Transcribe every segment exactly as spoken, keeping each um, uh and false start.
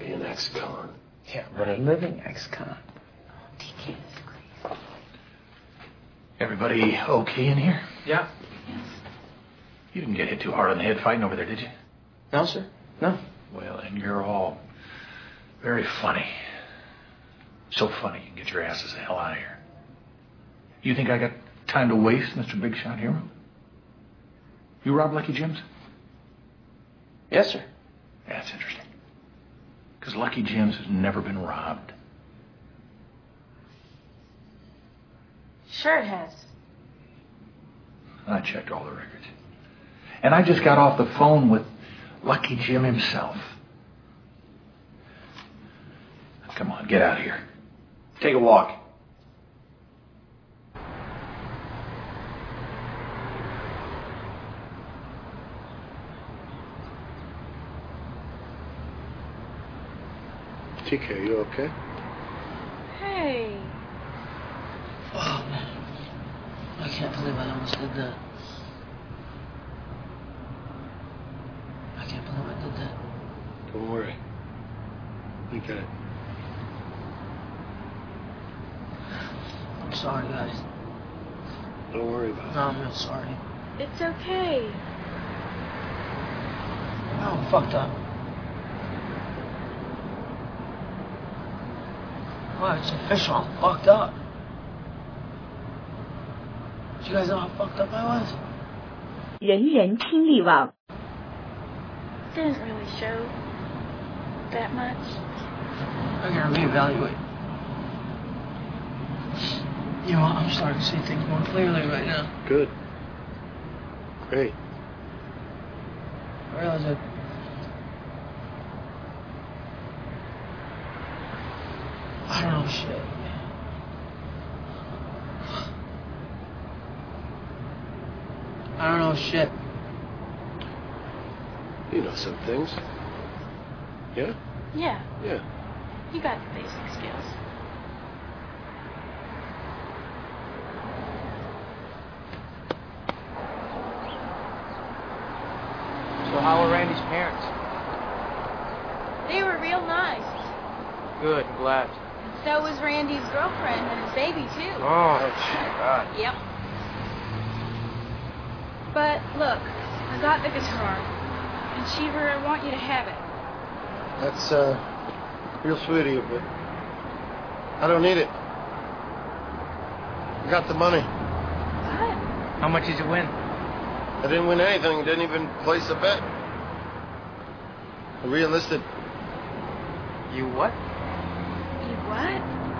be an ex-con. Yeah, but a living ex-con. T K is crazy. Everybody okay in here? Yeah. Yes. You didn't get hit too hard on the head fighting over there, did you? No, sir. No. Well, and you're all very funny. So funny you can get your asses the hell out of here. You think I got time to waste, Mister Big Shot Hero? You robbed Lucky Jim's? Yes, sir. That's interesting. Because Lucky Jim's has never been robbed. Sure it has. I checked all the records. And I just got off the phone with Lucky Jim himself. Come on, get out of here. Take a walk. T K, you okay? Hey. Oh, man. I can't believe I almost did that. I can't believe I did that. Don't worry. We got it. I'm sorry, guys. Don't worry about it. No, I'm real sorry. It's okay. Oh, I'm fucked up. Oh, it's official. I'm fucked up. Did you guys know how fucked up I was? 人人听力网 Didn't really show that much. I gotta reevaluate. You know what? I'm starting to see things more clearly right now. Good. Great. I realize that I don't know shit. I don't know shit. You know some things. Yeah? Yeah, Yeah. you got the basic skills. So how are Randy's parents? They were real nice. Good, I'm glad. And so was Randy's girlfriend and his baby, too. Oh, God. Yep. But look, I got the guitar. And Cheever, I want you to have it. That's, uh, real sweet of you, but I don't need it. I got the money. What? How much did you win? I didn't win anything. Didn't even place a bet. I re-enlisted. You what? You what?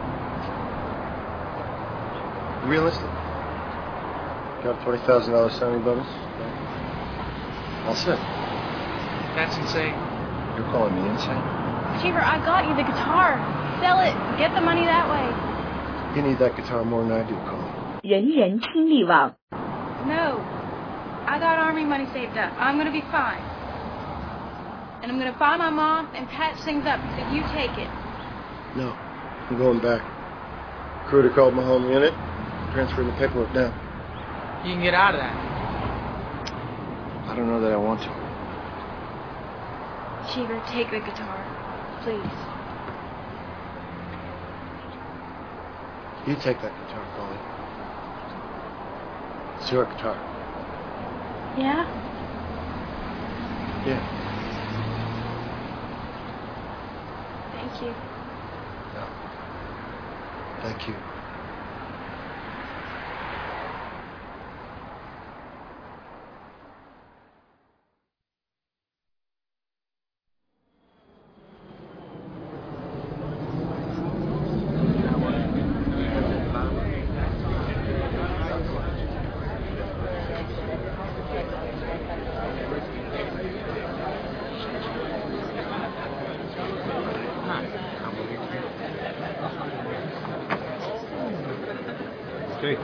Re-enlisted. Got a twenty thousand dollars signing bonus. All set. That's insane. You're calling me insane? Cheever, I got you the guitar. Sell it. Get the money that way. You need that guitar more than I do, Colin. 人人听力网 No. I got army money saved up. I'm gonna be fine. And I'm gonna find my mom and patch things up so you take it. No. I'm going back. Recruiter called my home unit. Transferring the paperwork now. You can get out of that. I don't know that I want to. Cheever, take the guitar. Please. You take that guitar, Colin. It's your guitar. Yeah? Yeah. Thank you. No. Thank you. Okay.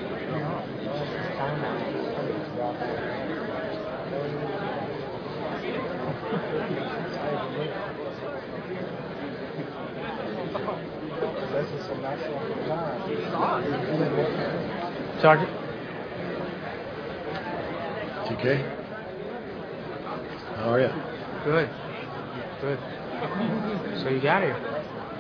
Sergeant? T K? How are you? Good. Good. So you got here.